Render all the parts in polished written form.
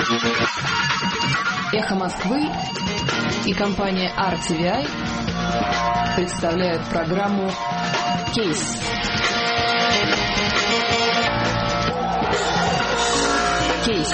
Эхо Москвы и компания RTVI представляют программу «Кейс». «Кейс».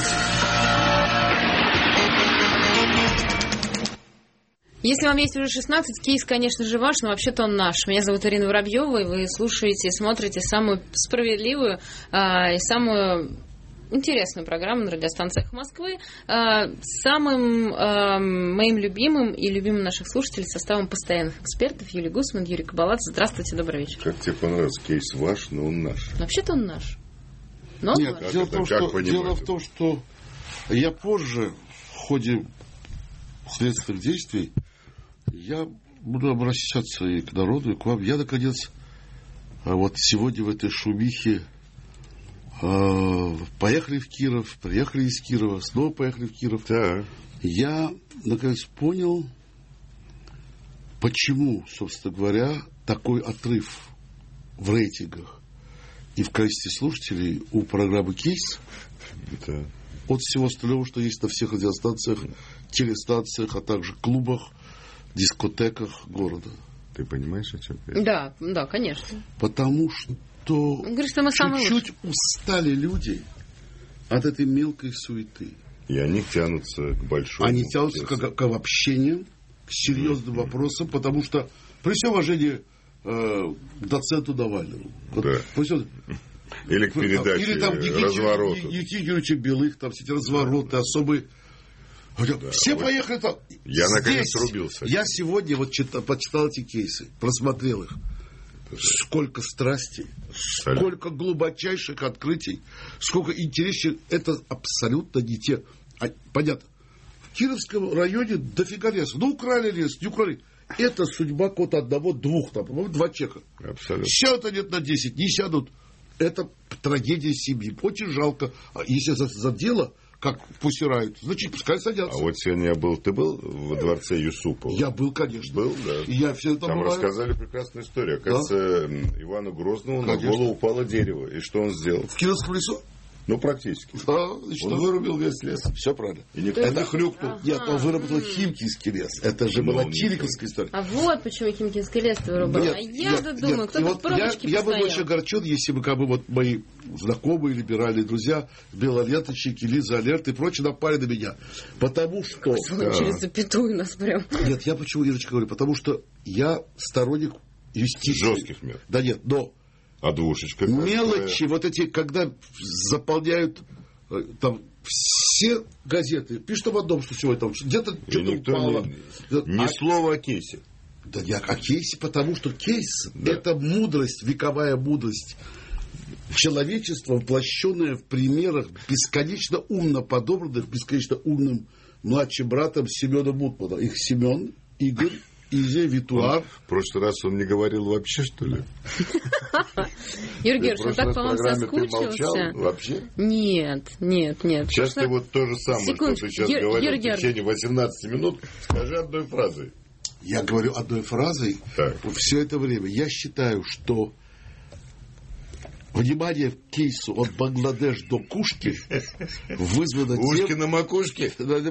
Если вам есть уже 16, кейс, конечно же, ваш, но вообще-то он наш. Меня зовут Ирина Воробьева, и вы слушаете и смотрите самую справедливую и самую интересную программу на радиостанции «Эхо Москвы» с самым моим любимым и любимым наших слушателей составом постоянных экспертов Юлия Гусман, Юрий Кабаладзе. Здравствуйте, добрый вечер. Как тебе понравился кейс ваш, но он наш? Вообще-то он наш. Но нет, дело в том, что я позже, в ходе следственных действий, я буду обращаться и к народу, и к вам. Я, наконец, вот сегодня в этой шумихе поехали в Киров, приехали из Кирова, снова поехали в Киров. Да. Я, наконец, понял, почему, собственно говоря, такой отрыв в рейтингах и в количестве слушателей у программы «Кейс» от всего остального, что есть на всех радиостанциях, телестанциях, а также клубах, дискотеках города. Ты понимаешь, о чем я? Да, конечно. Потому что чуть-чуть устали люди от этой мелкой суеты. И они тянутся к большому. Они тянутся к общению, к серьезным вопросам, потому что при всем уважении к доценту Навальному. Да. Или к передаче или там разворота. Никите Юрьевича Белых, там все эти развороты особые. Да, все поехали там. Я наконец рубился. Я сегодня почитал эти кейсы, просмотрел их. Сколько страстей, сколько глубочайших открытий, сколько интереснее. Это абсолютно не те. Понятно. В Кировском районе дофига леса. Ну, украли лес, не украли. Это судьба кого-то одного-двух, там, по-моему, 2 человека. Абсолютно. Сядут они на 10, не сядут. Это трагедия семьи. Очень жалко. Если за дело, как посирают, значит, пускай садятся. А вот сегодня ты был во дворце Юсупова? Я был, конечно. Был, да. Я все там рассказали прекрасную историю. Оказывается, Ивану Грозному на голову упало дерево. И что он сделал? В Кировском лесу? Ну, практически. Да, он вырубил весь лес. Все правильно. И никто не хрюкнул. Нет, он выработал Химкинский лес. Это же была Чириковская история. А вот почему Химкинский лес вырубил. Я думаю, кто-то пробочки я был очень огорчен, если бы мои знакомые, либеральные друзья, белоленточники, Лиза Алерт и прочие напали на меня. Потому что... Через запятую нас прям. Нет, я почему, Ирочка, говорю? Потому что я сторонник юстиции. Жестких мер. Да нет, но... А двушечка? Мелочи, вот эти, когда заполняют там все газеты, пишут об одном, что сегодня там где-то что-то упало. Ни слова о кейсе. Да не о кейсе, потому что кейс это мудрость, вековая мудрость. Человечество, воплощенное в примерах бесконечно умно подобранных, бесконечно умным младшим братом Семена Мутмана. Их Семен, Игорь, Изя, Витуар. В прошлый раз он не говорил вообще, что ли? Юрий Георгиевич, он так, по-моему, соскучился. Вообще? Нет. Сейчас ты вот то же самое, что ты сейчас говорил в течение 18 минут, скажи одной фразой. Я говорю одной фразой все это время. Я считаю, что внимание к кейсу от Бангладеш до Кушки вызвано тем... Ушки на макушке?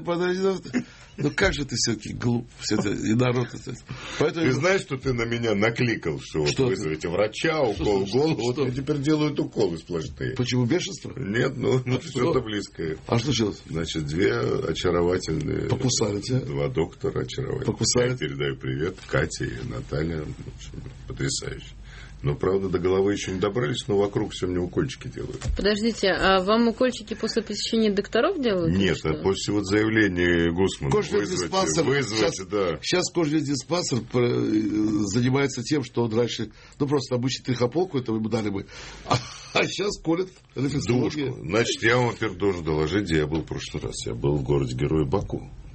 Ну как же ты все-таки глуп, и народ... Поэтому... Ты знаешь, что ты на меня накликал, что вызовите врача, укол в голову, вот мне теперь делают уколы сплошные. Почему, бешенство? Нет, что-то близкое. А что случилось? Значит, 2 очаровательные... Покусали тебя? 2 доктора очаровательные. Покусали? Я передаю привет Кате и Наталье. Потрясающе. Но, правда, до головы еще не добрались, но вокруг все мне укольчики делают. Подождите, а вам укольчики после посещения докторов делают? Нет, после вот заявления Гусмана. Кожный диспансер. Сейчас кожный диспансер занимается тем, что он раньше, просто обычный трихополку этого ему дали бы, а сейчас колет рефлексологию. Значит, я вам теперь должен доложить, где я был в прошлый раз. Я был в городе-герое Баку,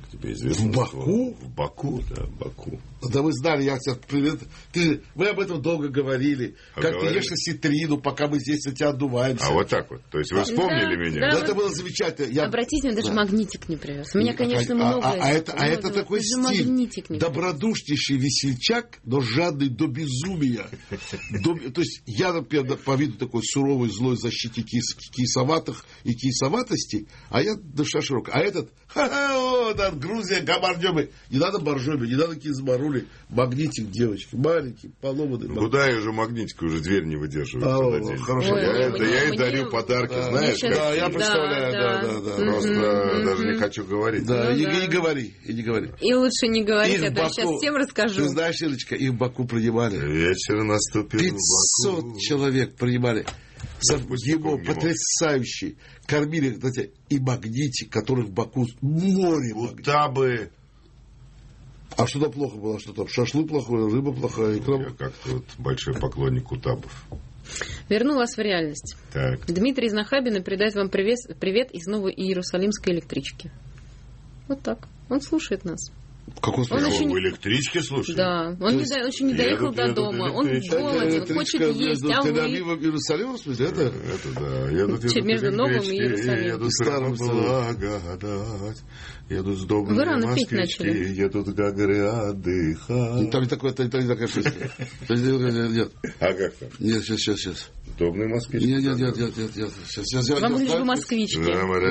Тебе известно? В Баку? В Баку, да, в Баку. Да вы знали, я тебя привет. Вы об этом долго говорили. Как ты ешь осетрину, пока мы здесь на тебя отдуваемся. А вот так вот. То есть вы вспомнили меня? Да, это было замечательно. Обратите, мне даже магнитик не привез. У меня, конечно, много. Это такой стиль. Добродушнейший весельчак, но жадный до безумия. То есть я, например, по виду такой суровый, злой защите кисоватых и кисоватостей, а я душа широкая. А этот, Грузия, габардёбы. Не надо боржоми, не надо кизмарули. Магнитик, девочки, маленький, поломанный. Куда я же магнитик, уже дверь не выдерживает. Хорошо. Я ей дарю подарки, знаешь. Да, я представляю, да. Просто даже не хочу говорить. Да, и не говори. И лучше не говорить, а то я сейчас всем расскажу. Ты знаешь, Ирочка, их в Баку принимали. Вечер наступил 500 человек принимали. Его потрясающий. Кормили, кстати, и магнитик, который в Баку море. Утабы. А что-то плохо было, что там? Шашлык плохой, рыба плохая, икра. Я как-то вот большой поклонник утабов. Верну вас в реальность. Так. Дмитрий из Нахабина передает вам привет из Новой Иерусалимской электрички. Вот так. Он слушает нас. Какой смысл? Он в электричке слушает? Да. Он еще не доехал до дома. Он голоден, хочет есть. А вы... Тель-Авивом и Иерусалимом, в смысле? Это да. Между Новым и Иерусалимом. Едут старым благодать. Едут с добрыми москвички. Едут как отдыхать. Там не такая шутка. Нет. А как там? Нет, сейчас. Добрые москвички? Нет. Сейчас. Вам лишь бы москвички.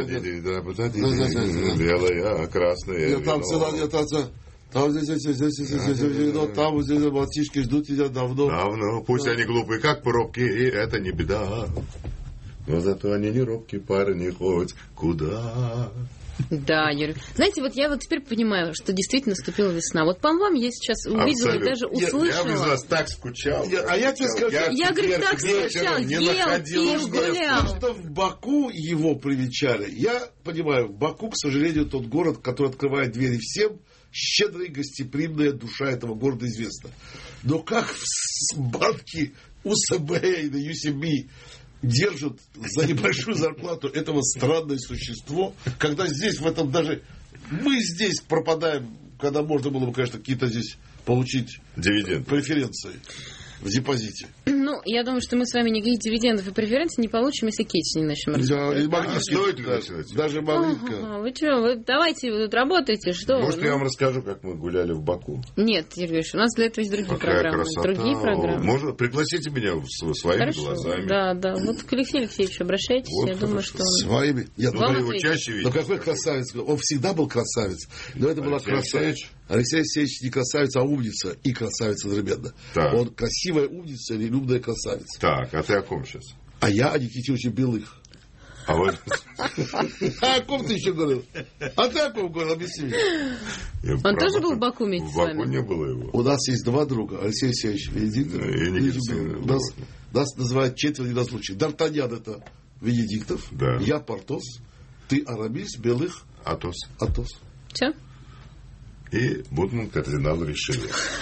Белая, красная. Там здесь мальчишки ждут тебя давно. Давно. Пусть они глупые, как пробки, и это не беда. Но зато они не робкие парни, хоть куда. Да, Юрий. Знаете, вот я вот теперь понимаю, что действительно наступила весна. Вот по вам я сейчас увидела и даже услышала. Я без вас так скучал. А я тебе скажу, я говорю, так скучал, ел, пил, гулял. Просто в Баку его привечали. Я понимаю, Баку, к сожалению, тот город, который открывает двери всем, щедрая и гостеприимная душа этого города известна. Но как в банке УСБ и на UCB держат за небольшую зарплату этого странное существо, когда здесь, в этом даже... Мы здесь пропадаем, когда можно было бы, конечно, какие-то здесь получить дивиденды, преференции в депозите. Ну, я думаю, что мы с вами никаких дивидендов и преференций не получим, если Кейтс не начнем разговаривать. Стоит ли начинать? Даже маленько. Вы что, давайте вы тут работаете, что Может, я вам расскажу, как мы гуляли в Баку? Нет, Юрий Ильич, у нас для этого есть другие программы. Красота. Другие программы. Можно пригласите меня своими глазами. Да. Вот к Алексею Алексеевичу обращайтесь, вот, я думаю, что он... Своими? Нет, вы его чаще видите. Но какой красавец? Он всегда был красавец. Но это была красавица. Алексей Алексеевич не красавец, а умница. И красавица одновременно. Он красивая умница или любная красавица. Так, а ты о ком сейчас? А я о Никите Ильиче Белых. А вот... А о ком ты еще говорил? А ты о ком говорил? Объясни мне. Он тоже был в Баку вместе с вами? В Баку не было его. У нас есть два друга. Алексей Алексеевич Венедиктов и Никита. Нас называют четверо недослучий. Д'Артаньян — это Венедиктов. Я Портос. Ты Арамис, Белых. Атос. Все? И Бутман кардинал решил.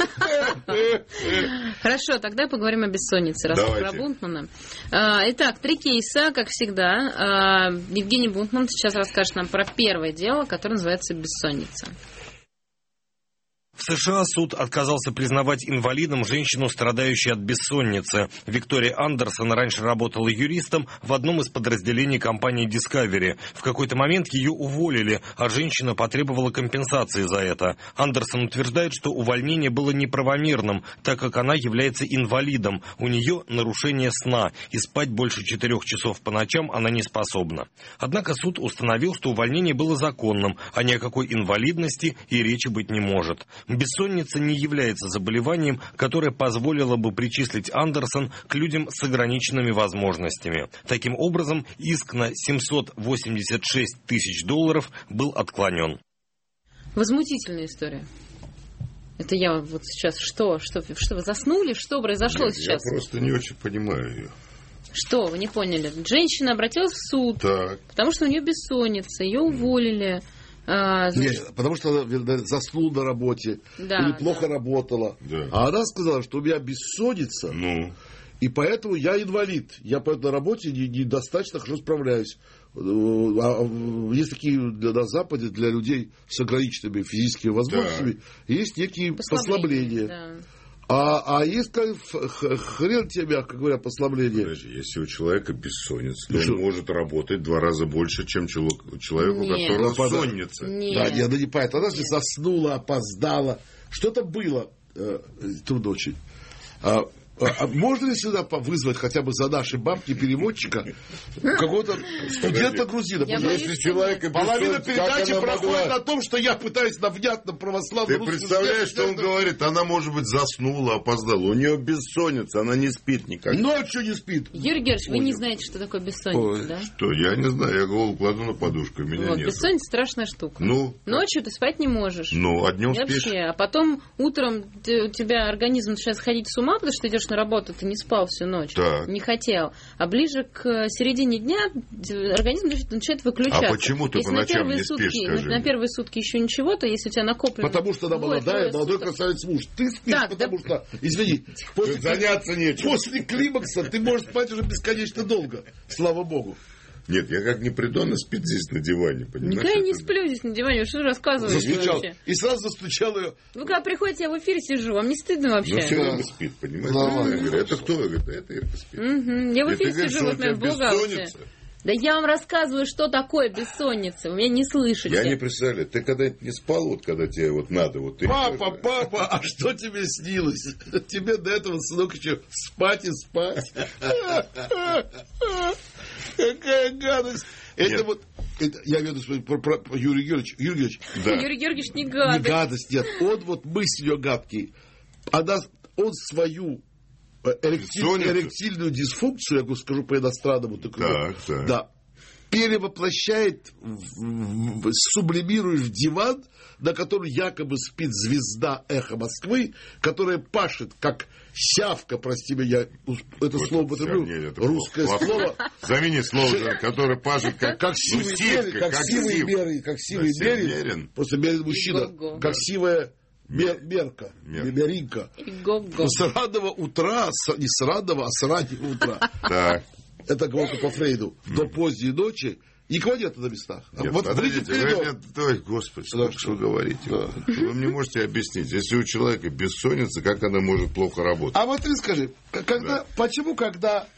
Хорошо, тогда поговорим о бессоннице, раз про Бунтмана. Итак, 3 кейса, как всегда. Евгений Бунтман сейчас расскажет нам про первое дело, которое называется «Бессонница». В США суд отказался признавать инвалидом женщину, страдающую от бессонницы. Виктория Андерсон раньше работала юристом в одном из подразделений компании Discovery. В какой-то момент ее уволили, а женщина потребовала компенсации за это. Андерсон утверждает, что увольнение было неправомерным, так как она является инвалидом. У нее нарушение сна, и спать больше 4 часов по ночам она не способна. Однако суд установил, что увольнение было законным, а ни о какой инвалидности и речи быть не может. Бессонница не является заболеванием, которое позволило бы причислить Андерсон к людям с ограниченными возможностями. Таким образом, иск на $786 тысяч был отклонен. Возмутительная история. Это я вот сейчас... Что вы заснули? Что произошло сейчас? Я просто не очень понимаю ее. Что, вы не поняли? Женщина обратилась в суд, потому что у нее бессонница, ее уволили. Нет, потому что она заснула на работе или плохо работала. А она сказала, что у меня бессонница, И поэтому я инвалид. Я на работе недостаточно хорошо справляюсь. Есть такие на Западе для людей с ограниченными физическими возможностями, есть некие послабления. Да. А есть хрен тебе, мягко говоря, послабление. Подожди, если у человека бессонница, то он может работать 2 раза больше, чем человеку, у которого сонница. Да, нет, она не понимает. Она же заснула, опоздала. Что-то было. Трудно очень. Можно ли сюда вызвать хотя бы за наши бабки переводчика какого-то студента-грузина? Если человека половина передачи проходит на том, что я пытаюсь на внятном православном русском. Ты представляешь, что он говорит? Она, может быть, заснула, опоздала. У нее бессонница, она не спит никогда. Ну, а что не спит? Юрий Георгиевич, вы не знаете, что такое бессонница, да? Что? Я не знаю, я голову кладу на подушку, меня нет. Бессонница страшная штука. Ночью ты спать не можешь. А днем спишь? Вообще. А потом утром у тебя организм начинает сходить с ума, потому что ты идешь на работу, ты не спал всю ночь, не хотел. А ближе к середине дня организм начинает выключаться. А почему ты по ночам не спишь, скажи на первые сутки еще ничего, то если у тебя накоплено... Потому что она молодой красавец муж. Ты спишь, потому что, извини, заняться нечем. После климакса ты можешь спать уже бесконечно долго, слава богу. Нет, я как не приду, она спит здесь на диване, понимаешь? Никогда не сплю здесь на диване, что рассказываете вообще? И сразу застучал ее. Вы когда приходите, я в эфире сижу, вам не стыдно вообще? Ну, все время спит, понимаете? Я говорю, это кто? Я говорю, это Ирка спит. Я в эфире сижу, вот меня в бухгалтере. Да я вам рассказываю, что такое бессонница. Вы меня не слышите. Я не представляю. Ты когда-нибудь не спал, вот когда тебе вот надо? Вот ты папа, а что тебе снилось? Тебе до этого, сынок, еще спать и спать. Какая гадость. Это вот, я веду про Юрия Георгиевича. Юрий Георгиевич не гадость. Не гадость, нет. Он вот мысль ее гадкий. Он свою эректильную дисфункцию, я скажу по-иностранному, да, перевоплощает, сублимирует в диван, на котором якобы спит звезда «Эхо Москвы», которая пашет, как сявка, прости меня, это слово употреблю, русское слово. Замени слово, которое пашет как сивый мерин, просто мерин мужчина, как сивая мерка, меринка. С раннего утра, не с раннего, а с раннего утра. Так. Это говорка по Фрейду. До поздней ночи никого нет на местах. Нет, вот Господи, что вы говорите? Да. Вы мне можете объяснить, если у человека бессонница, как она может плохо работать? А вот ты скажи, почему, когда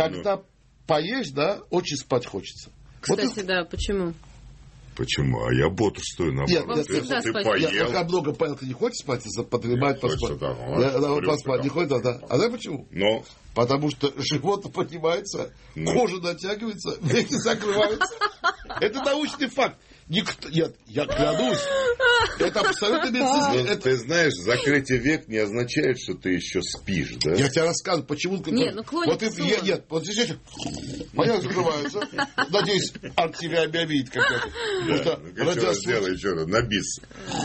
поешь, да, очень спать хочется? Кстати, да, почему? Почему? А я бодрствую наоборот. Если ты поел. Пока много поел, ты не хочешь спать, подремать, поспать. Поспать не хочешь, да. А знаешь почему? Потому что живот поднимается, кожа натягивается, веки закрываются. Это научный факт. Нет, я клянусь. Это абсолютно медицинский. Ты знаешь, закрытие век не означает, что ты еще спишь, да? Я тебе рассказываю, почему. Нет, клонится сон. Нет, вот здесь моя закрывается. Надеюсь, Арк тебя объявит как-то. Сделай еще раз, на бис.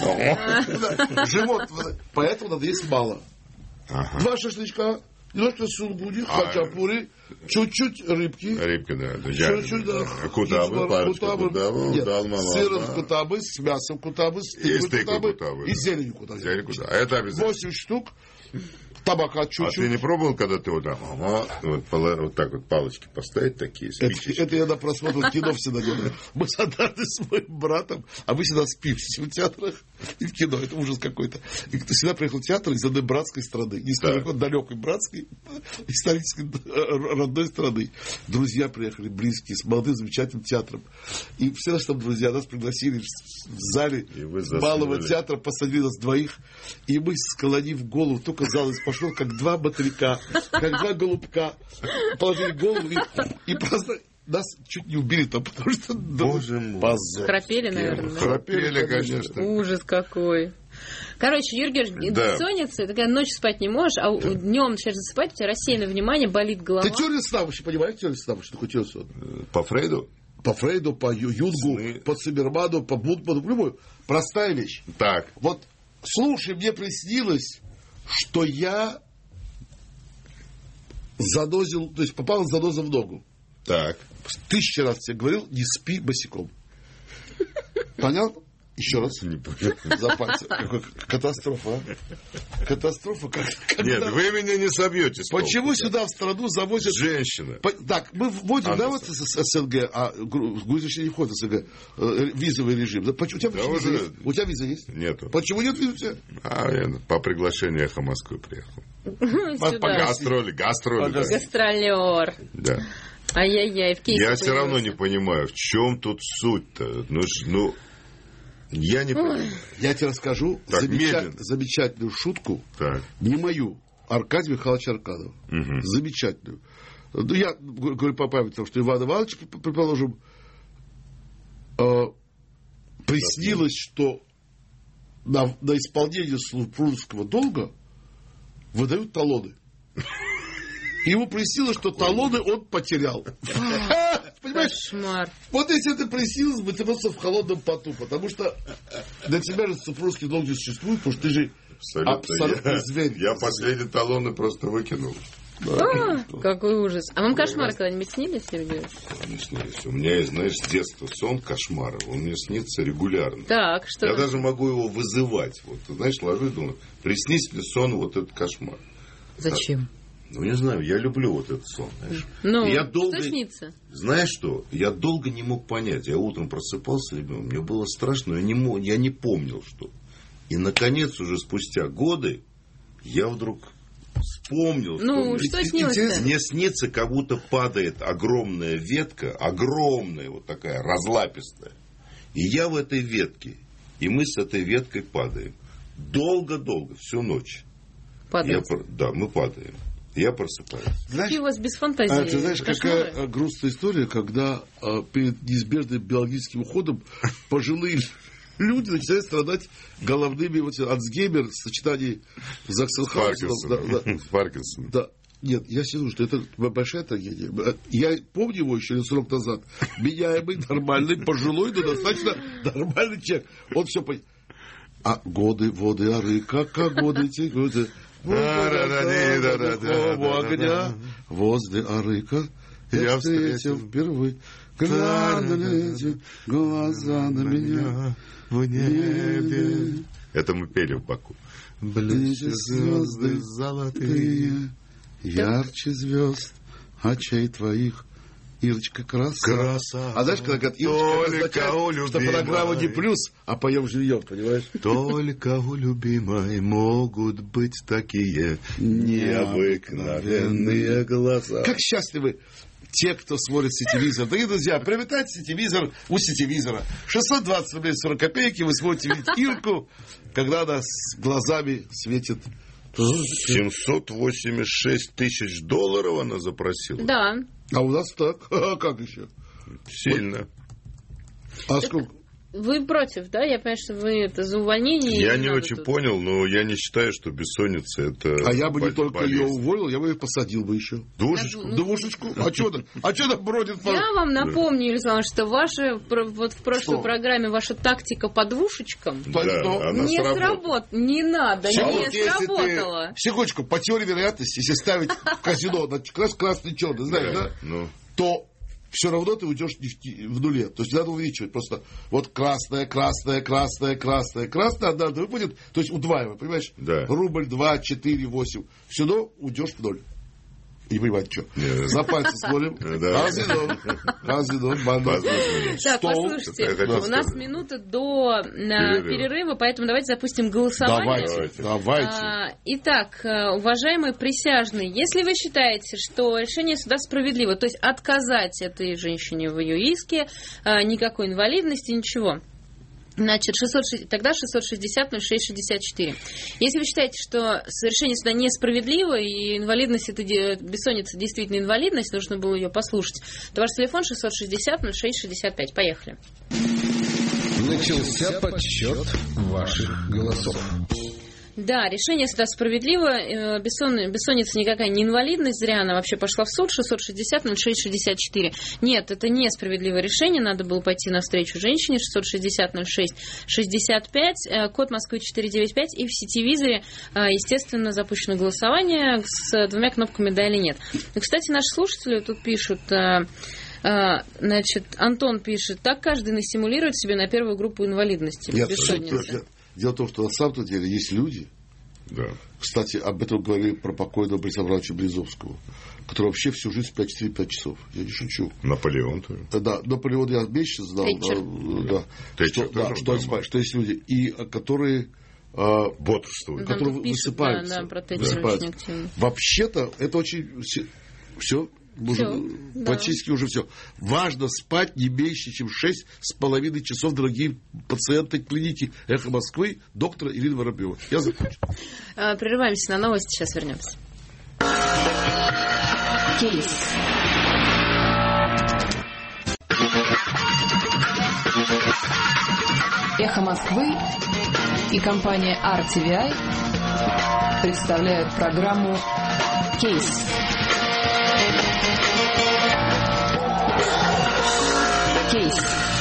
Живот. Поэтому надо есть мало. 2 шашлычка. Немножко сулгуди, хачапури, чуть-чуть рыбки. Рыбка, да. Чуть-чуть, да. Кутабы, парочку кутабы. Нет, с сыром кутабы, с мясом кутабы, с тыквой кутабы и зеленью кутабы. А это обязательно. 8 штук. Табака чуть-чуть. А ты не пробовал, когда ты вот так вот палочки поставить такие? Это я на просмотр кино всегда делаю. Мы с Адатой, с моим братом, а мы всегда спим в театрах и в кино. Это ужас какой-то. И кто всегда приехал в театр из одной братской страны. Не скажу, далекой братской, исторической родной страны. Друзья приехали, близкие, с молодым замечательным театром. И все наши там друзья нас пригласили в зале малого театра, посадили нас 2. И мы, склонив голову, только зал пошел, как 2 батаряка, как 2 голубка. Положили голову и просто нас чуть не убили там, потому что... Боже мой. Позор. Храпели, наверное. Храпели, конечно. Ужас какой. Короче, Юрий Георгиевич, бессонница, ты когда ночью спать не можешь, а днем начинаешь засыпать, у тебя рассеянное внимание, болит голова. Ты теорию сна вообще понимаешь? Теорию сна, что такое теория сна? По Фрейду? По Фрейду, по Юнгу, по Циммерману, по Будману, любую. Простая вещь. Так. Вот, слушай, мне приснилось, что я занозил, то есть попал заноза в ногу. Так. 1000 раз тебе говорил, не спи босиком. Понятно? Еще раз. За пальцы. Какой катастрофа, а? Катастрофа. Нет, вы меня не собьете. Почему сюда в страну завозят... Женщина. Так, мы вводим, да, вот СНГ, а Грузия еще не входит в СНГ, визовый режим. У тебя виза есть? Нету. Почему нет визы у тебя? Я по приглашению «Эхо Москвы» приехал. По гастроли. Гастролер. Да. Ай-яй-яй, в Кейсе я все равно не понимаю, в чем тут суть-то. Я не понимаю. Я тебе расскажу замечательную шутку. Так. Не мою. Аркадий Михайлович Аркадов. Угу. Замечательную. Ну, я говорю по памяти, потому что Иван Иванович, предположим, приснилось, что на исполнение супружеского долга выдают талоны. Ему приснилось, что талоны он потерял. Понимаешь? Кошмар. Вот если это приснилось бы, ты просто в холодном поту, потому что для тебя же супружеский долг не существует, потому что ты же абсолютно зверь. Я последние талоны просто выкинул. Какой ужас. А вам кошмары когда-нибудь снились, Сергей? Не снились. У меня есть, знаешь, с детства сон кошмара. Он мне снится регулярно. Так, что? Я даже могу его вызывать. Вот, знаешь, ложусь и думаю, приснись мне сон вот этот кошмар. Зачем? Ну, не знаю, я люблю вот этот сон, знаешь. Ну, что снится? Знаешь что? Я долго не мог понять. Я утром просыпался, мне было страшно, я не помнил, что. И, наконец, уже спустя годы, я вдруг вспомнил, что снилось-то? Мне снится, как будто падает огромная ветка, огромная, вот такая, разлапистая. И я в этой ветке, и мы с этой веткой падаем. Долго-долго, всю ночь. Падаете? Да, мы падаем. Я просыпаюсь. Какие у вас без фантазии? Ты знаешь, какая грустная история, когда перед неизбежным биологическим уходом пожилые люди начинают страдать головными Альцгеймер в сочетании с Заксенхаузеном. Паркинсон. Да. Нет, я сижу, что это большая трагедия. Я помню его еще срок назад. Меняемый, нормальный, пожилой, но достаточно нормальный человек. Он все понимает. А годы, воды, ары, как годы текут. Огня возле арыка я встретил впервые. Глядя глаза на меня в небе. Это мы пели в Баку. Ближе звезды золотые, ярче звезд очей твоих. Ирочка краса. А знаешь, когда говорят, Ирочка, означает, что программа не плюс, а поем жильем, понимаешь? Только у любимой могут быть такие необыкновенные глаза. Как счастливы те, кто смотрит сетевизор. Дорогие друзья, приобретайте сетевизор у сетевизора. 620 рублей 40 копеек, и вы сможете видеть Ирку, когда она с глазами светит. 786 тысяч долларов она запросила? Да. А у нас так. А как еще? Сильно. А сколько? Вы против, да? Я понимаю, что вы это за увольнение. Я не очень понял, но я не считаю, что бессонница это... А я бы не только ее уволил, я бы ее посадил бы еще. Двушечку? А что она бродит? Я вам напомню, Юрий Иванович, что ваша, вот в прошлой программе ваша тактика по двушечкам не сработала. Не надо, не сработала. Секундочку, по теории вероятности, если ставить в казино красный черный, знаешь, да? То все равно ты уйдешь в нуле. То есть надо увеличивать просто вот красное, однажды выпадет, то есть удваивай, понимаешь? Да. Рубль, 2, 4, 8. Все равно уйдешь в ноль. Не понимаете, что. На пальцы смотрим. Казино, банан. Так, послушайте, у нас минута до перерыва, поэтому давайте запустим голосование. Давайте. Итак, уважаемые присяжные, если вы считаете, что решение суда справедливо, то есть отказать этой женщине в ее иске, никакой инвалидности, ничего, значит, тогда 660-06-64. Если вы считаете, что решение суда несправедливо, и инвалидность, это бессонница действительно инвалидность, нужно было ее послушать, то ваш телефон 660-06-65. Поехали. Начался подсчет ваших голосов. Да, решение суда справедливо. Бессонница никакая не инвалидность, зря она вообще пошла в суд. 660-06-64. Нет, это несправедливое решение. Надо было пойти навстречу женщине. 660-06-65. Код Москвы 495. И в сетевизоре, естественно, запущено голосование с 2 кнопками «да» или «нет». И, кстати, наши слушатели тут пишут... Значит, Антон пишет, так каждый насимулирует себе на первую группу инвалидности. Дело в том, что на самом деле есть люди, да. Кстати, об этом говорили про покойного Бориса Абрамовича Березовского, который вообще всю жизнь спят 4-5 часов. Я не шучу. Наполеон тоже. Да, Наполеон я меньше знал. Что есть люди, и которые бодрствуют. Которые высыпаются. Вообще-то это очень все. Практически уже все. Важно спать не меньше, чем 6,5 часов, дорогие пациенты клиники «Эхо Москвы», доктора Ирина Воробьева. Я закончу. Прерываемся на новости, сейчас вернемся. Кейс. «Эхо Москвы» и компания RTVI представляют программу «Кейс». Кейс.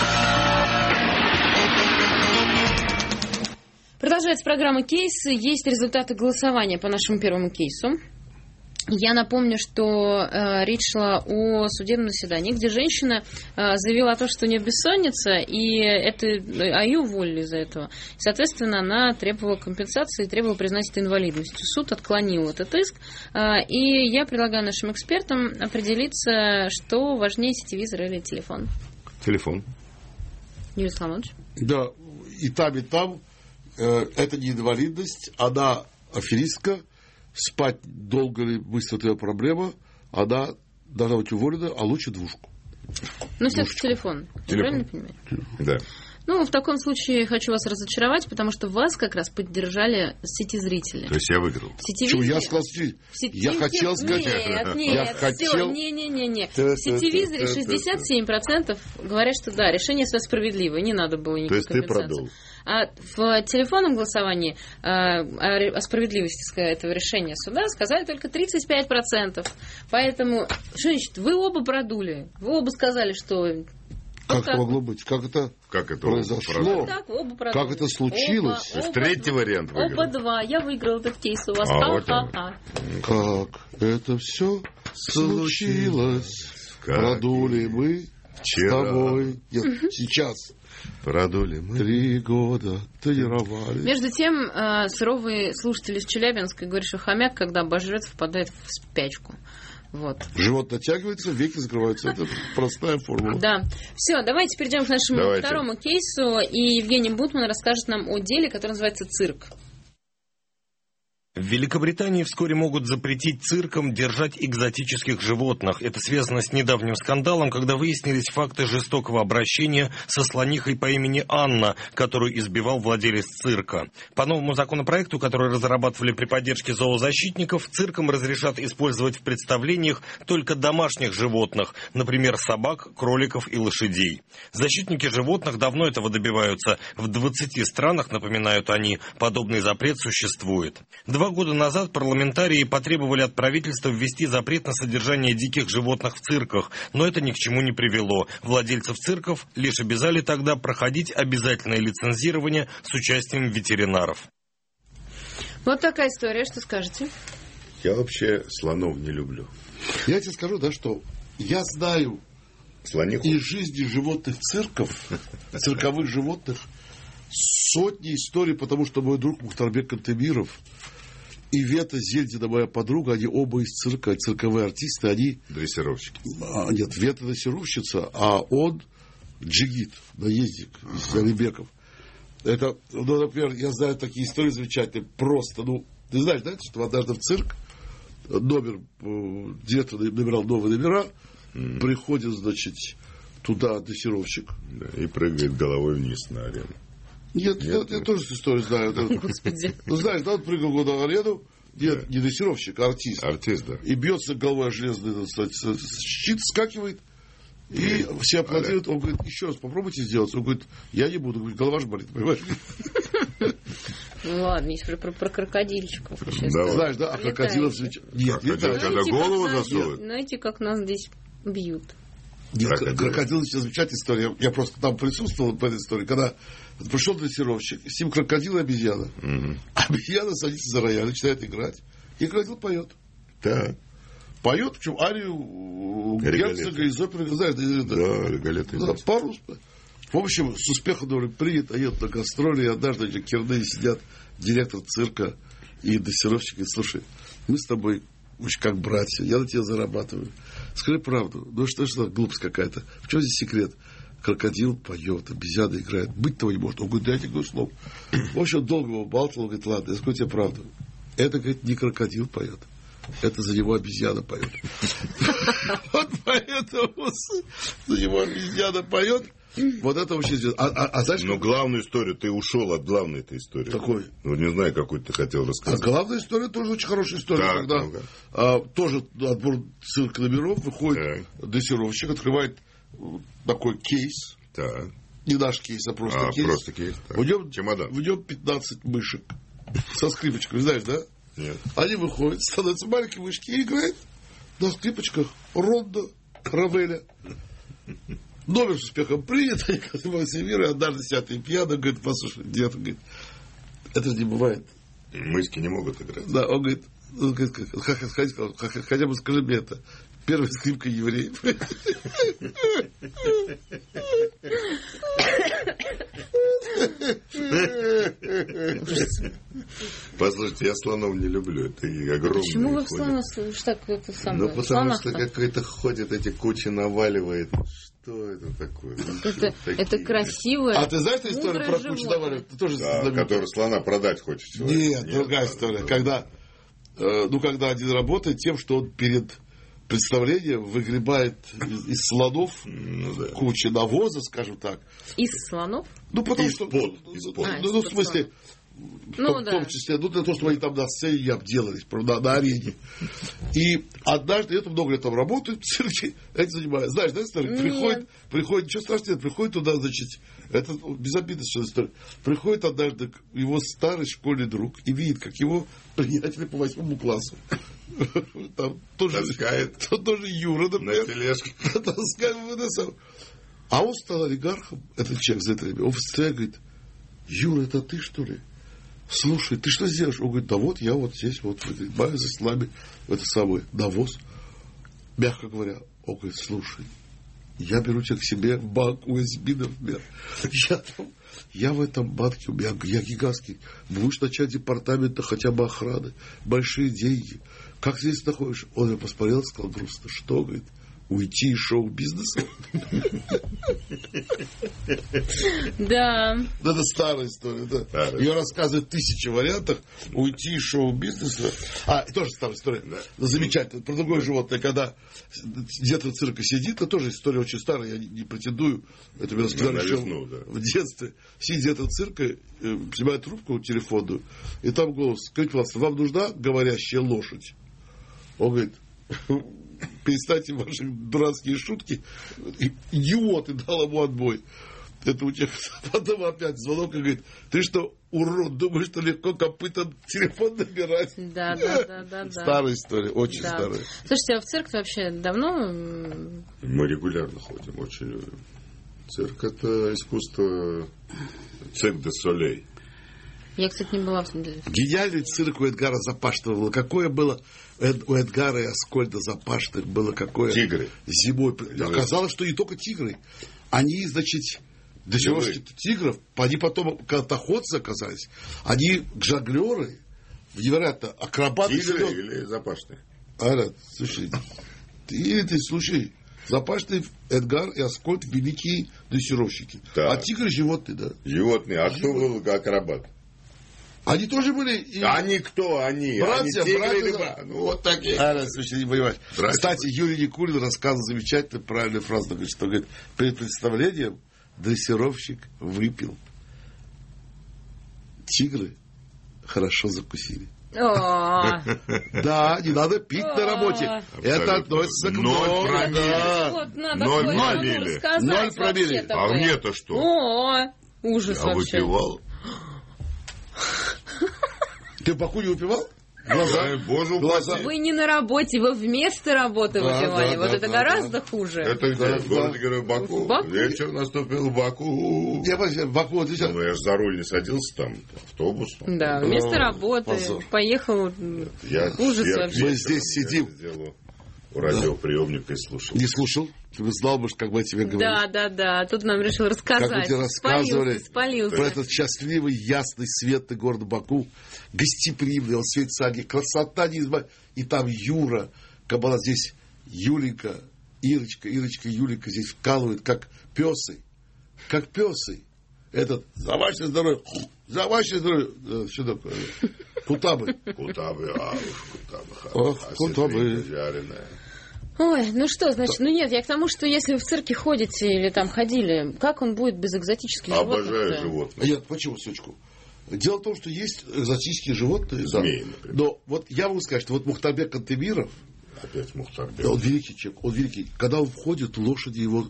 Продолжается программа «Кейс». Есть результаты голосования по нашему первому кейсу. Я напомню, что речь шла о судебном заседании, где женщина заявила о том, что у нее бессонница, и ее уволили из-за этого. Соответственно, она требовала компенсации, требовала признать это инвалидностью. Суд отклонил этот иск, и я предлагаю нашим экспертам определиться, что важнее, сетевизор или телефон. Телефон. Юрий Соломонович? Да, и там это не инвалидность, она аферистка. Спать долго ли быстро твоя проблема, она должна быть уволена, а лучше двушку. Ну, все-таки телефон. Правильно понимаю? Да. Ну, в таком случае хочу вас разочаровать, потому что вас как раз поддержали сетизрители. То есть я выиграл. Почему? Я сказал, я хотел сказать... Нет, не. В сетевизоре 67% говорят, что да, решение справедливое, не надо было никакой компенсации. То есть ты продал. А в телефонном голосовании о справедливости этого решения суда сказали только 35%. Поэтому, что значит, вы оба продули. Вы оба сказали, что... Как это могло быть? Как это произошло? Как это случилось? То есть третий вариант выиграл. Оба два. Я выиграл этот кейс у вас. Как это все случилось? Продули мы с тобой. Нет, сейчас. Продули мы. 3 года тренировались. Между тем, суровый слушатель из Челябинска говорит, что хомяк, когда обожрет, впадает в спячку. Вот. Живот натягивается, веки закрываются. Это простая формула. Да. Все, давайте перейдем к нашему второму кейсу. И Евгений Бутман расскажет нам о деле, которое называется «Цирк». В Великобритании вскоре могут запретить циркам держать экзотических животных. Это связано с недавним скандалом, когда выяснились факты жестокого обращения со слонихой по имени Анна, которую избивал владелец цирка. По новому законопроекту, который разрабатывали при поддержке зоозащитников, циркам разрешат использовать в представлениях только домашних животных, например, собак, кроликов и лошадей. Защитники животных давно этого добиваются. В 20 странах, напоминают они, подобный запрет существует. 2 года назад парламентарии потребовали от правительства ввести запрет на содержание диких животных в цирках, но это ни к чему не привело. Владельцев цирков лишь обязали тогда проходить обязательное лицензирование с участием ветеринаров. Вот такая история, что скажете? Я вообще слонов не люблю. Я тебе скажу, что я знаю слониху из жизни животных цирков, цирковых животных, сотни историй, потому что мой друг Мухтарбек Кантемиров и Вета Зельдина, моя подруга, они оба из цирка, цирковые артисты, они... Дрессировщики. Нет, Вета дрессировщица, а он джигит, наездник из Алибеков. Это, например, я знаю такие истории замечательные, просто, ты знаешь, что однажды в цирк директор набирал новые номера, приходит, туда дрессировщик. Да, и прыгает головой вниз на арену. Нет, я тоже эту историю знаю. Господи. Знаешь, он прыгал на арену, нет, не дрессировщик, а артист. Артист, да. И бьется головой о железный щит, скакивает, и все аплодируют. Он говорит, еще раз попробуйте сделать. Он говорит, я не буду. Говорит, голова же болит, понимаешь? Ну ладно, если про крокодильчиков. Знаешь, да? А крокодилов... Нет, когда голову засовывают. Знаете, как нас здесь бьют? Нет, крокодил сейчас замечательная история. Я просто там присутствовал по этой истории, когда пришел дрессировщик, с ним крокодил и обезьяна. Обезьяна садится за рояль, начинает играть, и крокодил поет. Так. Поет, причем арию герцога из оперы, знаешь, да, Риголетто. Да, по-русски. В общем, с успехом говорю, принято, едут на гастроли, и однажды эти кирные сидят, директор цирка и дрессировщик, и слушай, мы с тобой очень как братья, я на тебя зарабатываю. Скажи правду, ну что глупость какая-то. В чем здесь секрет? Крокодил поет, обезьяна играет, быть того не может. Он говорит, дайте говорю, слов. В общем, долго его болтал, он говорит, ладно, я скажу тебе правду. Это, говорит, не крокодил поет. Это за него обезьяна поет. Вот поэтому за него обезьяна поет. Вот это очень известно. Но главную историю, ты ушел от главной этой истории. Какой? Ну, не знаю, какой ты хотел рассказать. А главная история тоже очень хорошая история. Когда тоже отбор цирка номеров, выходит дрессировщик, открывает такой кейс. Так. Не наш кейс, а просто кейс. Просто кейс. Чемодан. В нем 15 мышек. Со скрипочками, знаешь, да? Нет. Они выходят, становятся маленькие мышки и играют на скрипочках Рондо, Равеля. Номер с успехом принят, они казываются мира, однажды сидят и пьяно, говорит, послушай, дед, говорит, это же не бывает. Мышки не могут играть. Да, он говорит хотя бы скажи мне это. Первая скрипка евреев. Послушайте, я слонов не люблю. Это огромные. Почему вы слонов так это самое? Ну, потому что какой-то ходит, эти кучи наваливает. Что это такое? Это красивое. А ты знаешь эту историю про кучу наваливает? Ты тоже который слона продать хочет человек. Нет, другая история. Когда один работает тем, что он перед представлением выгребает из слонов кучу навоза, скажем так. Из слонов? Ну, потому что... Из-под. В смысле... В том числе, для того, чтобы они там на сцене не обделались, на арене. И однажды, это много лет там работают, в цирке, этим занимаются. Знаешь, да, история? Приходит, ничего страшного, приходит туда, значит, это безобидная история. Приходит однажды его старый школьный друг и видит, как его приятели по 8 классу. Там тоже Юра, например. На тележке. А он стал олигархом, этот человек за это время. Он встает, говорит, Юра, это ты, что ли? Слушай, ты что сделаешь? Он говорит, да вот я вот здесь вот выгребаю за слами это самое навоз. Мягко говоря, он говорит, слушай, я беру тебя к себе в банк УСБ, например. Я в этом банке, я гигантский. Будешь начать департамента хотя бы охраны. Большие деньги. Как ты здесь находишь? Он меня посмотрел и сказал грустно, что, говорит, уйти из шоу-бизнеса? Да. Это старая история, да. Ее рассказывают в 1000 вариантах. Уйти из шоу-бизнеса. Тоже старая история. Замечательно. Про другое животное, когда директор цирка сидит, это тоже история очень старая, я не претендую. Это мне рассказали еще в детстве. Сидит директор цирка, снимает трубку телефонную, и там голос, скажите, пожалуйста, вам нужна говорящая лошадь? Он говорит, перестаньте ваши дурацкие шутки. Идиот, и дал ему отбой. Это у тех. Потом опять звонок и говорит, ты что, урод, думаешь, что легко копытом телефон набирать? Да. Старая история, очень старая. Слушайте, а в цирк вообще давно? Мы регулярно ходим, очень любим. Цирк — это искусство, цирк де Солей. Я, кстати, не была в гениальный цирк у Эдгара Запашного было. Какое было у Эдгара и Аскольда Запашных было какое... Тигры. Зимой. Оказалось, что не только тигры. Они, значит, дрессировщики тигров, они потом охотцы оказались. Они жонглеры, невероятно, акробаты. Тигры или Запашные? Слушай, слушай, Запашный, Эдгар и Аскольд великие дрессировщики. Да. А тигры животные, да. Животные. А кто был акробат? Они тоже были... Они кто? Они? Братья, братья. Ну, вот такие. Слушай, не понимаешь. Кстати, Юрий Никулин рассказывал замечательно правильную фразу, что говорит, перед представлением дрессировщик выпил. Тигры хорошо закусили. Да, не надо пить на работе. Это относится к 0 промилле. 0 промилле. А мне-то что? Ужас вообще. Я выпивал. Ты в Баку не выпивал? Глаза. Вы не на работе, вы вместо работы выпивали. Вот это гораздо хуже. Это где? В городе, говорю, Баку. Вечер наступил в Баку. Я в Баку отвечал. Ну, я же за руль не садился там, автобусом. Да, вместо работы. Поехал. Ужас вообще. Мы здесь сидим. радиоприемника и слушал. Не слушал? Ты бы знал бы, как бы я тебе говорил. Да. Тут нам решил рассказать. Как бы тебе рассказывали спалился. про этот счастливый, ясный, светлый город Баку. Гостеприимный, он светится, красота неизбываемая. И там Юра, Кабала, здесь Юленька, Ирочка, Юленька здесь вкалывает, как пёсы. Как пёсы. Этот, за ваше здоровье. Что такое? Кутабы. Кутабы. Ой, ну что, значит, нет, я к тому, что если вы в цирке ходите или там ходили, как он будет без экзотических животных? Обожаю животных. Нет, почему, сучку? Дело в том, что есть экзотические животные. Змеи, да. Но вот я могу сказать, что вот Мухтарбек Кантемиров, опять Мухтарбек. Он великий человек, он великий. Когда он входит, лошади его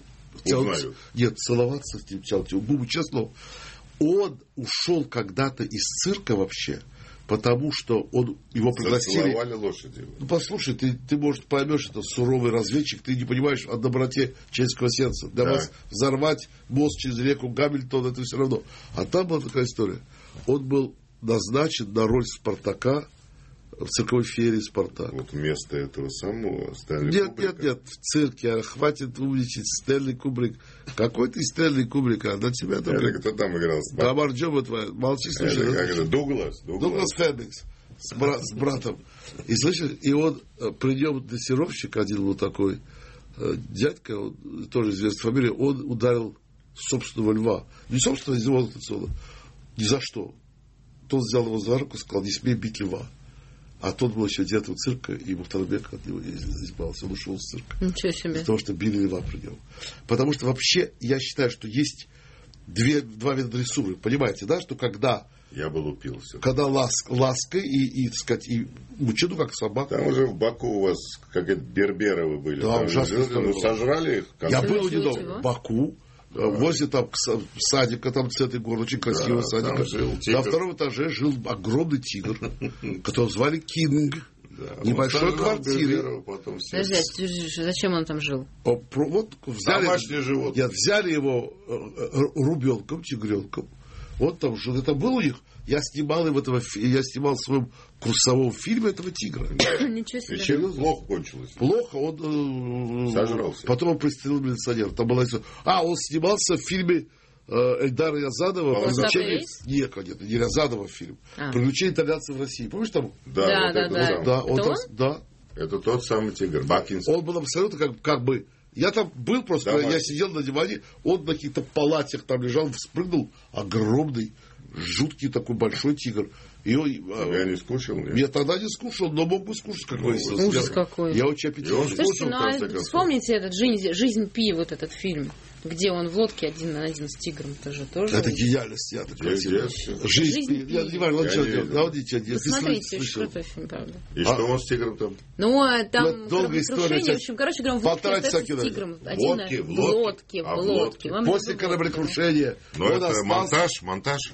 целоваться с ним, губы, честно. Он ушел когда-то из цирка вообще, потому что его пригласили. Зацеловали лошади. Ну, послушай, ты может, поймешь, это суровый разведчик, ты не понимаешь о доброте человеческого сердца. Для вас взорвать мост через реку Гамильтон, это все равно. А там была такая история. Он был назначен на роль Спартака в цирковой феерии «Спартак». Вот вместо этого самого Стэнли Кубрика. Нет, в цирке, хватит умничать, Стэнли Кубрик. Какой ты Стэнли Кубрик, а на тебя там... Это кто там играл? Там Арджоба твоя, молчи, слушай. Как это, Дуглас Фэммингс с братом. И слышишь, и он, при нем дрессировщик один был такой, дядька, он, тоже известная фамилия, он ударил собственного льва. Не собственно, издевался, ни за что. Тот взял его за руку и сказал, не смей бить льва. А тот был еще директор цирка, и Мухтарбек от него избавился. Он ушел с цирка. Ничего себе. Потому что били льва при нем. Потому что вообще, я считаю, что есть два вида дрессуры. Понимаете, да, что когда... Я бы лупился. Когда лаской и, так сказать, и мучину, как собака. Там уже в Баку у вас, как это, берберы вы были. Да, там ужасно. Сожрали их. Я был недавно в Баку. Возле там садика, там центр города, очень красивый садик. На втором этаже жил огромный тигр, которого звали Кинг. Да, небольшой квартире. Подожди, зачем он там жил? Вот домашнее животное. Взяли его рубенком, тигренком. Он там жил. Это был у них. Я снимал в своем курсовом фильме этого тигра. Ничего себе. И чем плохо кончилось? Плохо, он сожрался. Потом он пристрелил милиционера. Там была история. Он снимался в фильме Эльдара Рязанова «Приключения». Нет, не Рязанова фильм. «Приключения итальянцев в России». Помнишь там? Да. Да. Это тот самый тигр. Бакинский. Он был абсолютно как бы. Я там был просто, я сидел на диване, он на каких-то палатях там лежал, спрыгнул, огромный, жуткий такой большой тигр. Я не скушал? Я тогда не скушал, но мог бы скушать, как выяснилось. Ужас какой. Я очень аппетитный. Слушайте, вспомните этот «Жизнь Пи», вот этот фильм, где он в лодке один на один с тигром. Это же тоже... Это гениальность, я так красиво. «Жизнь Пи». Я не знаю, Посмотрите, очень крутой фильм, правда. И что он с тигром там? Ну, там долгая история. В общем, короче говоря, он в лодке остается с тигром. В лодке. После кораблекрушения. Но это монтаж.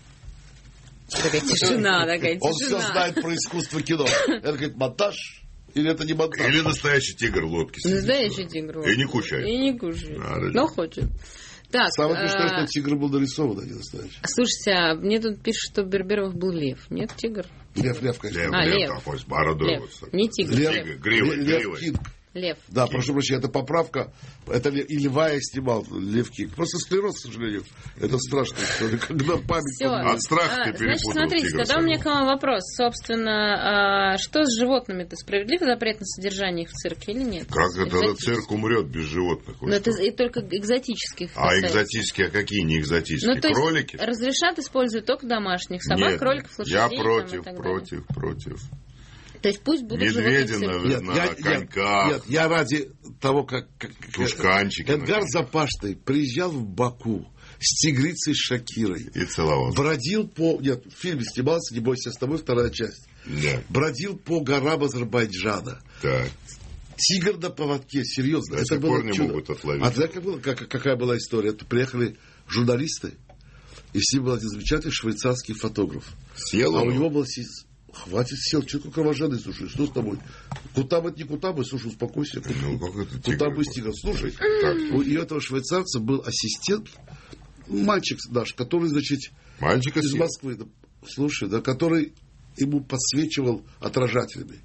Такая тишина. Он все знает про искусство кино. Это, говорит, монтаж или это не монтаж? Или настоящий тигр в лодке сидит. Настоящий тигр. И не кушает. Но хочет. Так, самое смешное, что тигр был нарисован, а не настоящий. Слушайте, мне тут пишут, что Берберов был лев. Нет, тигр? Лев, конечно. Лев. Такой, с бородой. Не тигр. Гривой. Лев. Да, прошу прощения, это поправка. Это и льва я снимал, Лев Кинг. Просто склероз, к сожалению. Это страшно, когда память... От страха ты перепутал. Значит, смотрите, тогда у меня к вам вопрос. Собственно, что с животными? Это справедливо запрет на содержание их в цирке или нет? Как это цирк умрет без животных? Но это и только экзотических. Экзотические, а какие не экзотические? Кролики? Разрешат использовать только домашних собак, кроликов, лошадей? Я против. То есть пусть будут медведи на коньках. Нет, я ради того, как тушканчики. Эдгар Запашный приезжал в Баку с тигрицей Шакирой. И целовался. Бродил в фильме снимался, «Не бойся с тобой», вторая часть. Да. Бродил по горам Азербайджана. Так. Тигр на поводке, серьезно. До сих пор не могут отловить. А знаете, какая была история? Приехали журналисты, и с ним был один замечательный швейцарский фотограф. Съел у него был... Хватит, сел, что такой кровожадный, слушай, что с тобой? Кутабы, это не Кутабы, слушай, успокойся. Кутабы с тигром, слушай. У этого швейцарца был ассистент, мальчик наш, который, значит, из Москвы, слушай, который ему подсвечивал отражателями.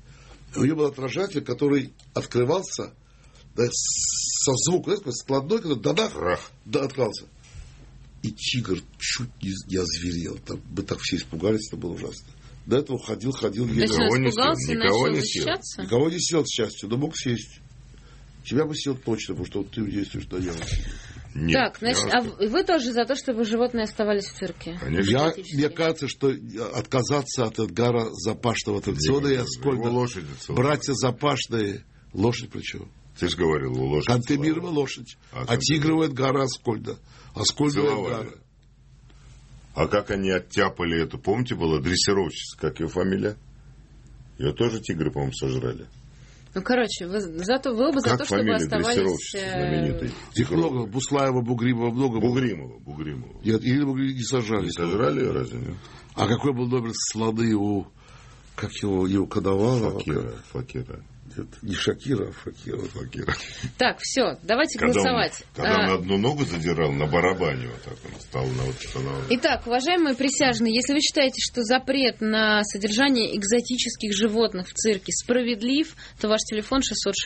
У нее был отражатель, который открывался, да, со звуком, складной, когда дадах, да, открывался. И тигр чуть не озверел. Там, мы так все испугались, это было ужасно. До этого ходил. Никого не сел. Никого не сел, к счастью, но мог сесть. Тебя бы сел точно, потому что вот ты действуешь на нем. Нет, так, значит, а вы тоже за то, чтобы животные оставались в цирке? Конечно. Мне кажется, что отказаться от Эдгара Запашного аттракциона и Аскольда. Братья Запашные. Лошадь причем? Ты же говорил, у лошади. Кантемирова лошадь. А тигра у Эдгара Аскольда. Аскольда у Эдгара. А как они оттяпали эту, помните, была дрессировщица, как ее фамилия? Ее тоже тигры, по-моему, сожрали. Ну, короче, вы оба за то, чтобы оставались... знаменитой? Их много. Буслаева, Бугримова много. Бугримова. Нет, Ирину Бугримову не сожрали. Не сожрали ее, разве нет? А какой был номер слоны у... Как его Коновалова? Факира. Нет, не Шакира, а Факира. Так, все, давайте голосовать. Когда он одну ногу задирал на барабане, вот так он стал на вот что. Итак, уважаемые присяжные, если вы считаете, что запрет на содержание экзотических животных в цирке справедлив, то ваш телефон 660-06-64.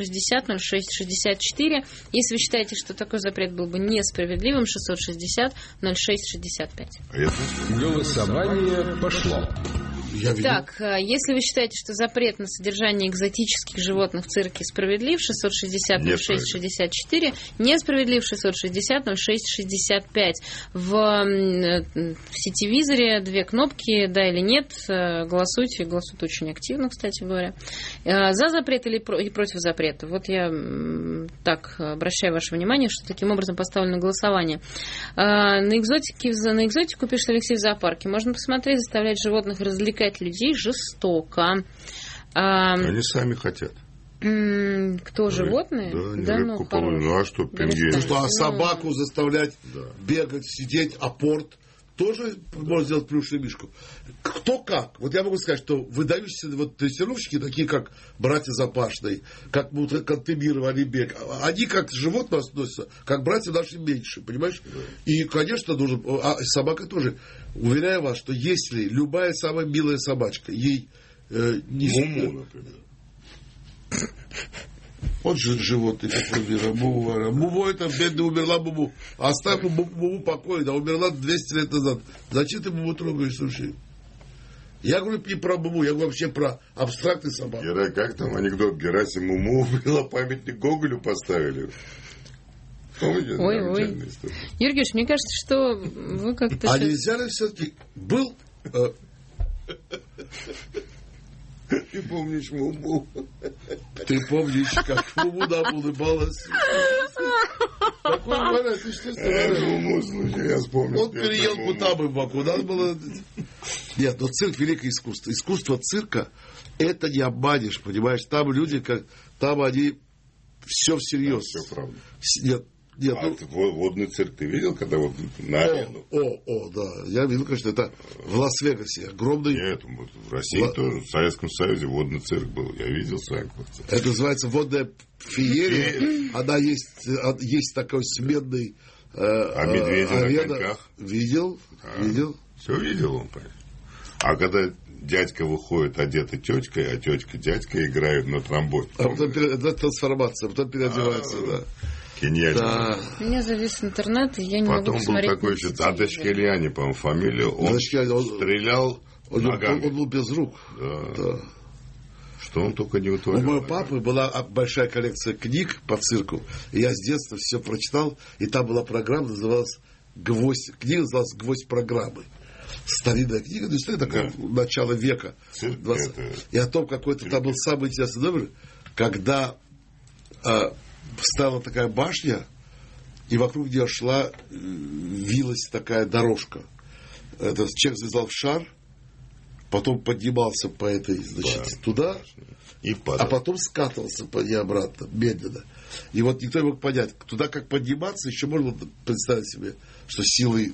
Если вы считаете, что такой запрет был бы несправедливым, 660-06-65. Голосование пошло. Так, если вы считаете, что запрет на содержание экзотических животных в цирке справедлив, 660-06-64, несправедлив, 660-06-65. В сетевизоре 2 кнопки, да или нет, голосуйте, голосуют очень активно, кстати говоря. За запрет или против запрета. Вот я так обращаю ваше внимание, что таким образом поставлено голосование. На экзотику, пишет Алексей, в зоопарке можно посмотреть, заставлять животных развлекать людей жестоко. Они сами хотят. Кто, животные? Да, ну, а что, пингвин? А собаку заставлять бегать, сидеть, а порт тоже можно сделать плюшную мишку. Кто как? Вот я могу сказать, что выдающиеся вот дрессировщики, такие как братья Запашные, как Кантемирова, Алибек, они как животные относятся, как братья наши меньше, понимаешь? И, конечно, нужно, а собака тоже. Уверяю вас, что если любая самая милая собачка, ей не... Муму, например. Вот же животные, как Муму. Муму это бедная умерла Муму. Оставь Муму покойно, умерла 200 лет назад. Зачем ты Муму трогаешь, слушай? Я говорю не про Муму, я говорю вообще про абстрактный собак. Как там анекдот? Герасим Муму убила, памятник Гоголю поставили. Помните? Ой. Юрий Георгиевич, мне кажется, что вы как-то... А нельзя ли все-таки... Был... Ты помнишь Муму? Ты помнишь, как Муму нам улыбалась? Такой говорят, ты что Муму, слушай, я вспомнил. Он переел Бутабы в Баку. Надо было... Нет, но цирк — великое искусство. Искусство цирка — это не обманешь, понимаешь? Там люди, там они все всерьез. Все правда. Нет, водный цирк ты видел, когда вот на арену? Да. Я видел, конечно, это в Лас-Вегасе. Огромный... Нет, в России тоже, в Советском Союзе водный цирк был. Я видел сам. Это называется водная феерия. Она есть такой сменный... А медведи на коньках? Видел. Все видел он, понимаешь. А когда дядька выходит одетый тетькой, а тетка дядька играют на тромбоне. А потом это трансформация, потом переодевается, да. Гениально. Да. У меня завис интернет, и я не потом могу посмотреть. Потом был такой еще Адашкельяни, по-моему, фамилия. Он стрелял ногами. Он был без рук. Да. Что он только не утворил. У моего папы была большая коллекция книг по цирку. И я с детства все прочитал. И там была программа, называлась «Гвоздь». Книга называлась «Гвоздь программы». Старинная книга, ну, история такого начала века. И о том, какой-то там был самый интересный номер, когда встала такая башня, и вокруг нее вилась такая дорожка. Этот человек залезал в шар, потом поднимался по этой, туда, а потом скатывался по ней обратно, медленно. И вот никто не мог понять, туда как подниматься, еще можно представить себе, что силой,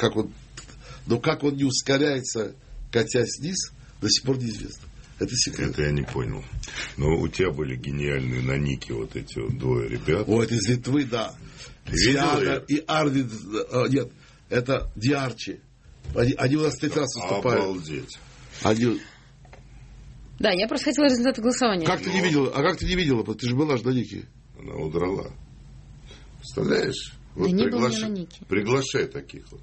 но как он не ускоряется, катясь вниз, до сих пор неизвестно. Это секрет. Это я не понял. Но у тебя были гениальные на нике вот эти вот 2 ребята. Это из Литвы, да. Диана и Арвид. Нет, это Диарчи. Они у нас 3 раз выступают. Обалдеть. Да, я просто хотела результаты голосования. Как ты не видела? А как ты не видела? Ты же была на Нике. Она удрала. Представляешь? Да Вот не было на Нике. Приглашай таких вот.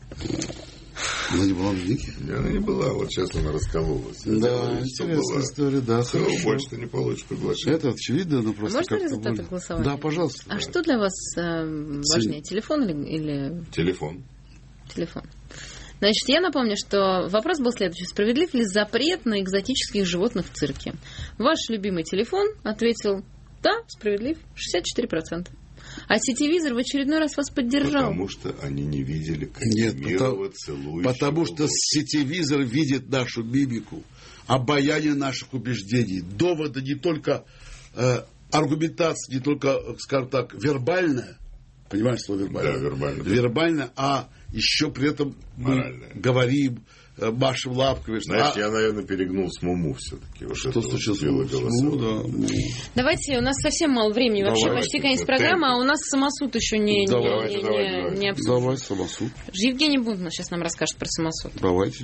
Она не была на Нике? Она не была, вот сейчас она раскололась. Да, интересная история, да. Все, больше ты не получишь приглашение. Это очевидно, но просто можно как-то результаты больно. голосования? Да, пожалуйста. А что для вас важнее, телефон или... Телефон. Телефон. Значит, я напомню, что вопрос был следующий. Справедлив ли запрет на экзотических животных в цирке? Ваш любимый телефон ответил: да, справедлив, 64%. А сетевизор в очередной раз вас поддержал. Потому что они не видели Кантемирова целующего. Потому что сетевизор видит нашу мимику, обаяние наших убеждений, доводы не только, аргументация не только, скажем так, вербальная, понимаешь слово вербальное? Да, вербальная. Вербальная, а еще при этом мы говорим, машем лапками. Знаешь, я, наверное, перегнул с Муму все-таки. Вот что случилось с Муму? Да. Давайте, у нас совсем мало времени. Вообще почти конец программы, а у нас самосуд еще не обсужден. Давай, самосуд. Евгений Бунтман сейчас нам расскажет про самосуд. Давайте.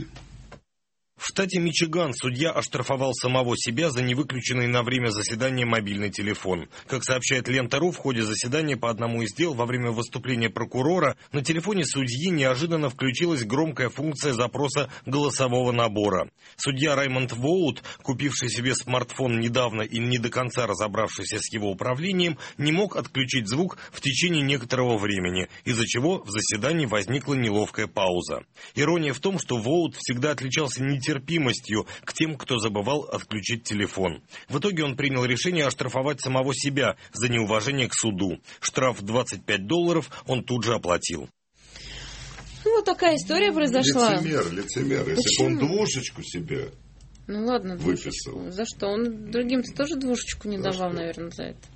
В штате Мичиган судья оштрафовал самого себя за невыключенный на время заседания мобильный телефон. Как сообщает Лента.ру, в ходе заседания по одному из дел во время выступления прокурора на телефоне судьи неожиданно включилась громкая функция запроса голосового набора. Судья Раймонд Воут, купивший себе смартфон недавно и не до конца разобравшийся с его управлением, не мог отключить звук в течение некоторого времени, из-за чего в заседании возникла неловкая пауза. Ирония в том, что Воут всегда отличался нетерпимостью к тем, кто забывал отключить телефон. В итоге он принял решение оштрафовать самого себя за неуважение к суду. Штраф $25 он тут же оплатил. Ну, вот такая история произошла. Лицемер. Если бы он двушечку себе выписал. За что? Он другим-то тоже двушечку не давал, наверное, за это.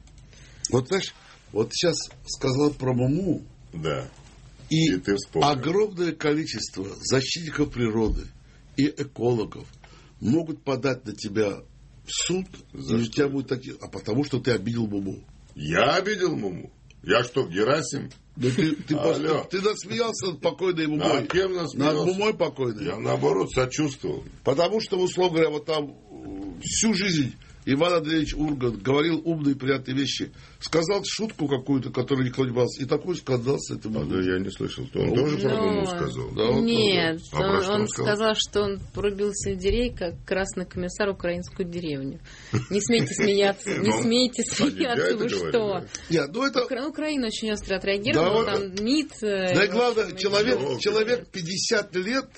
Вот, знаешь, вот сейчас сказал про Муму. Да. И огромное количество защитников природы и экологов могут подать на тебя в суд, и у тебя будут такие, а потому что ты обидел Муму. Я обидел Муму? Я что, Герасим? Да ты насмеялся над покойной Мумой. Над кем насмеялся? Над Мумой покойной. Я, наоборот, сочувствовал. Потому что, условно говоря, вот там всю жизнь Иван Андреевич Ургант говорил умные, приятные вещи. Сказал шутку какую-то, которую никто не боялся. И такой скандал с этим. Да, я не слышал. Он тоже про Муму сказал? Да, нет, он сказал, что он порубил сельдерей, как красный комиссар украинскую деревню. Не смейте смеяться. Не смейте смеяться. Вы что? Украина очень остро отреагировала. Там МИД. Да и главное, человек 50 лет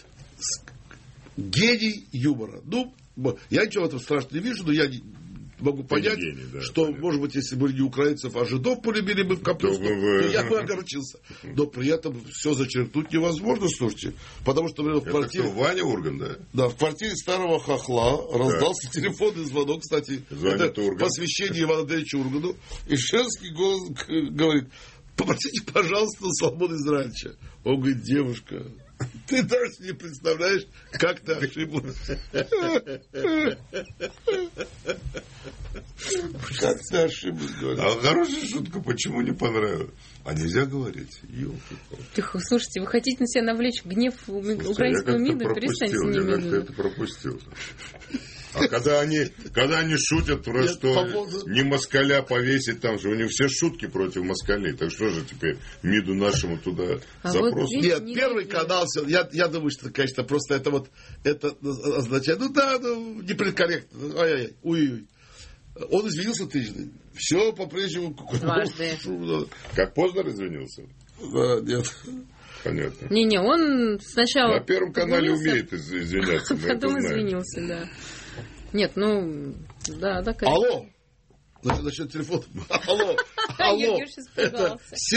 гений юмора. Ну, я ничего в этом страшного не вижу, но я могу понять, что, понятно. Может быть, если бы не украинцев, а жидов полюбили бы в капусту, я бы огорчился. Но при этом все зачеркнуть невозможно, слушайте. Потому что, например, в квартире... Это кто, Ваня Ургант, да? Да, в квартире старого хохла раздался телефонный звонок, кстати. Звонит это Ургант. Посвящение Ивану Андреевичу Урганту. И женский голос говорит: попросите, пожалуйста, Соломона Израильевича. Он говорит: девушка, ты даже не представляешь, как ты ошиблась. Как ты ошиблась, говорит. А хорошая шутка, почему не понравилась? А нельзя говорить. Тихо, слушайте, вы хотите на себя навлечь гнев украинского МИДа? Перестаньте немедленно. Я как-то это пропустил. А когда они шутят, что не москаля повесить там же, у них все шутки против москалей. Так что же теперь МИДу нашему туда запрос? Вот нет, Первый канал, я думаю, что, конечно, просто это означает, неполиткорректно. Ай-яй-яй, ой-ой. Он извинился трижды. Все по-прежнему. Как Познер извинился? Да, нет. Понятно. Не, он сначала... На Первом канале умеет извиняться. Потом извинился, да. Нет, да, такая. Алло! Насчет телефона. Алло! Это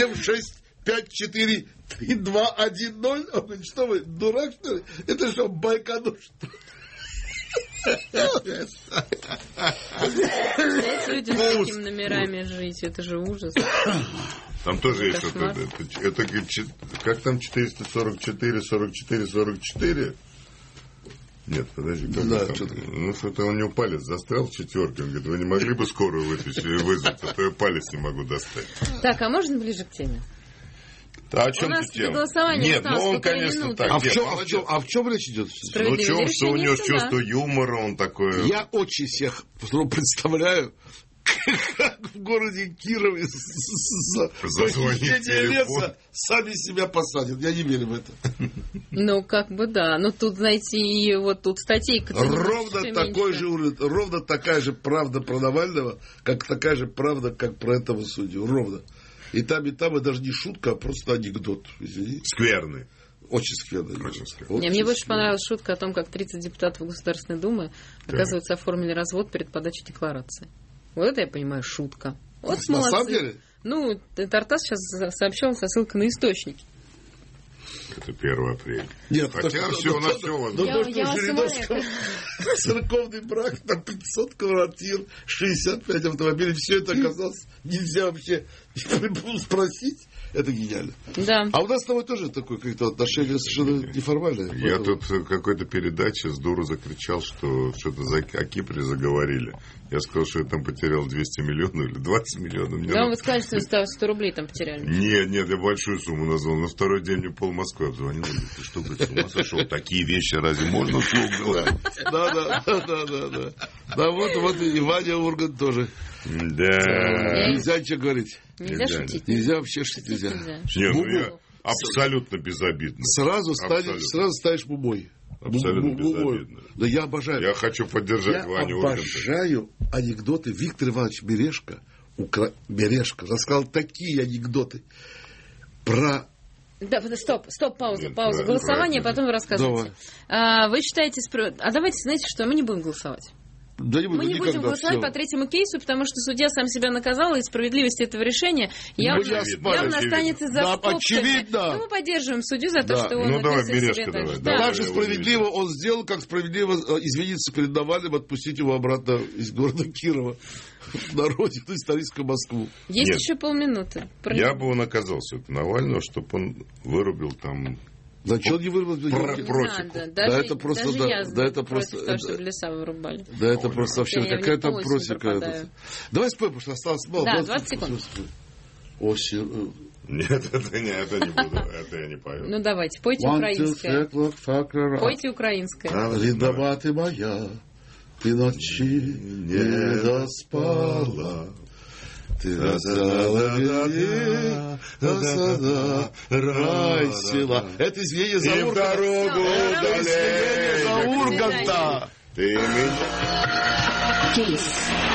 765432210. Он говорит: что вы, дурак, что ли? Это что, Байконур, что ли? Людям с такими номерами жить, это же ужас. Там тоже есть это как там 444, 44, 44? Нет, подожди, что-то у него палец застрял в четверке. Он говорит: вы не могли бы скорую вызвать, а то я палец не могу достать. Так, а можно ближе к теме? А о чем У нас тут тема? голосование Нет, ну он, конечно, так. А в чем речь идет? Ну, в чем, что у него чувство юмора, он такой... Я очень всех представляю, как в городе Кирове за леса сами себя посадят. Я не верю в это. Ну, как бы да. Ну, тут, знаете, и вот тут статейка. Ровно такой же уровень, ровно такая же правда про Навального, как такая же правда, как про этого судью. Ровно. И там, и даже не шутка, а просто анекдот. Извини. Скверный. Очень скверный. Мне больше понравилась шутка о том, как 30 депутатов Государственной Думы, оказывается, оформили развод перед подачей декларации. Вот это, я понимаю, шутка. Вот на молодцы. самом деле? Ну, Тартас сейчас сообщил со ссылкой на источники. Это 1 апреля. Нет, хотя все на все возможно. Я вас умоляю. Церковный брак, там 500 квартир, 65 автомобилей, все это оказалось нельзя вообще спросить. Это гениально. Да. А у нас с тобой тоже такое какое-то отношение совершенно неформальное. Я тут в какой-то передаче с дуру закричал, что что-то о Кипре заговорили. Я сказал, что я там потерял 200 миллионов или 20 миллионов. Да, вы сказали, что 100 рублей там потеряли. Нет, я большую сумму назвал. На второй день мне пол Москвы обзвонил. Ты что, говорит, с ума сошел? Такие вещи разве можно вслух говорить? Да. Да, вот и Ваня Ургант тоже. Да. Нельзя ничего говорить. Нельзя шутить. Нельзя вообще шутить нельзя. Нет, ну я абсолютно безобидно. Сразу станешь мумой. Абсолютно безобидно. Да я обожаю. Я хочу поддержать Ваню Урганта. Я обожаю анекдоты. Виктор Иванович Бережко рассказал такие анекдоты про... Да, стоп, пауза. Голосование, потом вы рассказываете. Вы считаете... А давайте, знаете что, мы не будем голосовать. Да не мы не будем голосовать по третьему кейсу, потому что судья сам себя наказал, и справедливость этого решения явно останется за скобками. Очевидно. Но мы поддерживаем судью за то, что он написал себе дальше. Так же справедливо он сделал, как справедливо извиниться перед Навальным, отпустить его обратно из города Кирова на родину, историческую Москву. Есть еще полминуты. Я бы наказал все-таки Навального, чтобы он вырубил там... Зачем не вырубил просеку? Да, это просто... Да, это просто... Того, чтобы леса вырубали. Да, это просто вообще какая-то просека. Давай споем, потому что осталось мало. Да, 20 секунд. Нет, это не буду, это я не пою. Ну, давайте, пойте украинское. Пойте украинское. Рядова ты моя, ты ночи не доспала. Ты раздала меня, рай села. Это извинение за Урганта. Это извинение за Урганта. Кейс.